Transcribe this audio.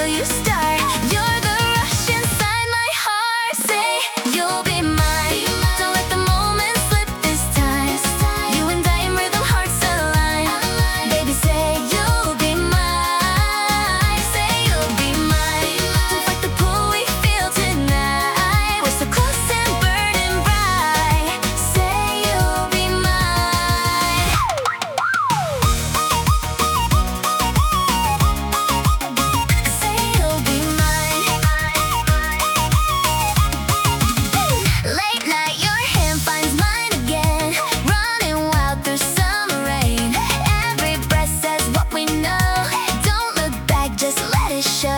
till you start. You're the rush inside my heart. Say you'll be mine. Don't let the moment slip this time. You and I in rhythm, hearts align. Baby, say you'll be mine. Say you'll be mine. Don't fight the pull we feel tonight. We're so close and burning bright. Say you'll be mine. Say you'll be mine. Late night, your hand finds mine again, running wild through summer rain. Every breath says what we know. Don't look back, just let it show.